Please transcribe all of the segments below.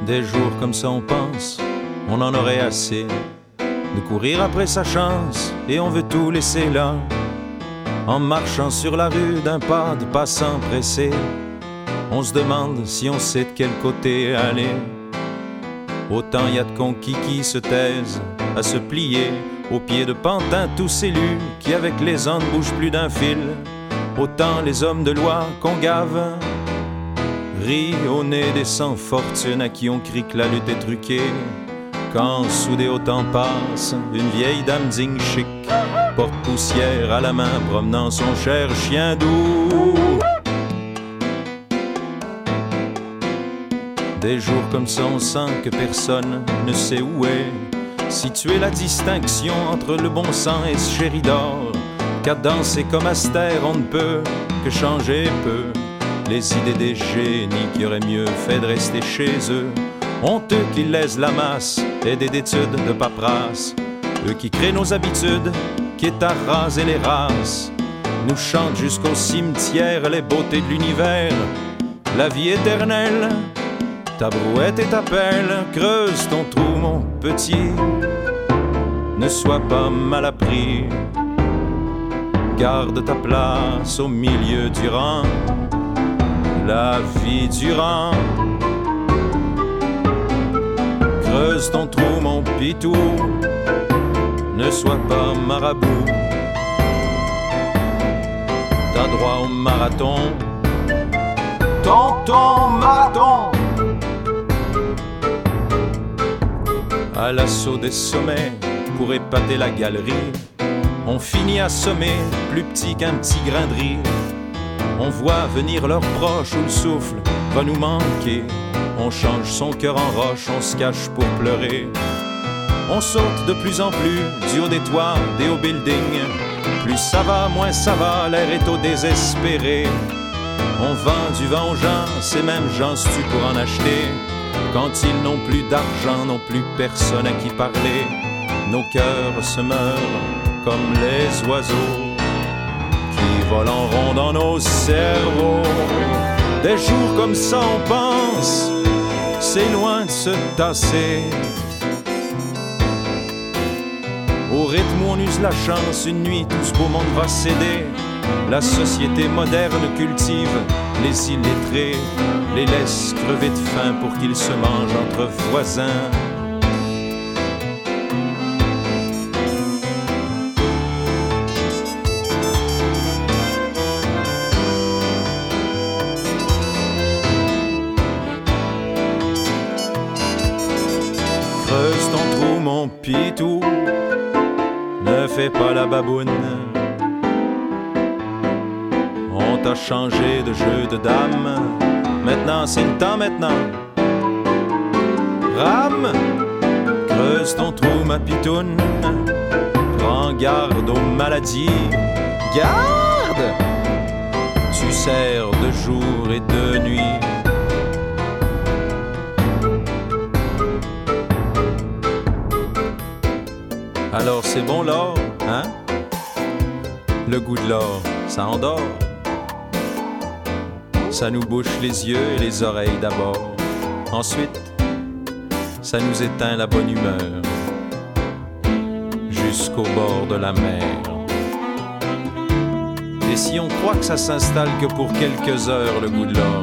Des jours comme ça on pense, on en aurait assez de courir après sa chance et on veut tout laisser là. En marchant sur la rue d'un pas de passant pressé, on se demande si on sait de quel côté aller. Autant y a de conquis qui se taisent à se plier aux pieds de pantins tous élus qui avec les ans ne bougent plus d'un fil. Autant les hommes de loi qu'on gave rient au nez des sans fortune à qui on crie que la lutte est truquée. Quand soudé au temps passe, une vieille dame digne chic, porte-poussière à la main, promenant son cher chien doux. Des jours comme ça, on sent que personne ne sait où est située la distinction entre le bon sang et ce chéri d'or. Qu'à danser comme Astère, on ne peut que changer peu les idées des génies qui auraient mieux fait de rester chez eux. Honteux qui lèsent la masse, aidés d'études de paperasse, eux qui créent nos habitudes, qui est à raser les races, nous chantent jusqu'au cimetière les beautés de l'univers, la vie éternelle. Ta brouette et ta pelle, creuse ton trou mon petit, ne sois pas mal appris, garde ta place au milieu du rang, la vie durant. Creuse ton trou mon pitou, ne sois pas marabout, t'as droit au marathon, ton marathon. À l'assaut des sommets, pour épater la galerie, on finit assommé, plus petit qu'un petit grain de riz. On voit venir leurs proches où le souffle va nous manquer. On change son cœur en roche, on se cache pour pleurer. On saute de plus en plus du haut des toits, des hauts buildings. Plus ça va, moins ça va, l'air est au désespéré. On vend du vin aux gens, ces mêmes gens se tuent pour en acheter. Quand ils n'ont plus d'argent, n'ont plus personne à qui parler. Nos cœurs se meurent comme les oiseaux qui volent en rond dans nos cerveaux. Des jours comme ça on pense, c'est loin de se tasser. Au rythme où on use la chance, une nuit tout ce beau monde va céder. La société moderne cultive les illettrés, les laisse crever de faim pour qu'ils se mangent entre voisins. Creuse ton trou mon pitou, ne fais pas la baboune. On t'a changé de jeu de dames, maintenant c'est le temps maintenant. Rame, creuse ton trou ma pitoune, prends garde aux maladies, garde. Tu sers de jour et de nuit. Alors c'est bon l'or, hein? Le goût de l'or, ça endort. Ça nous bouche les yeux et les oreilles d'abord. Ensuite, ça nous éteint la bonne humeur jusqu'au bord de la mer. Et si on croit que ça s'installe que pour quelques heures, le goût de l'or,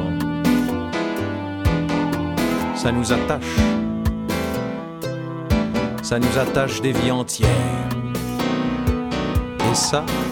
ça nous attache. Ça nous attache des vies entières. Et ça,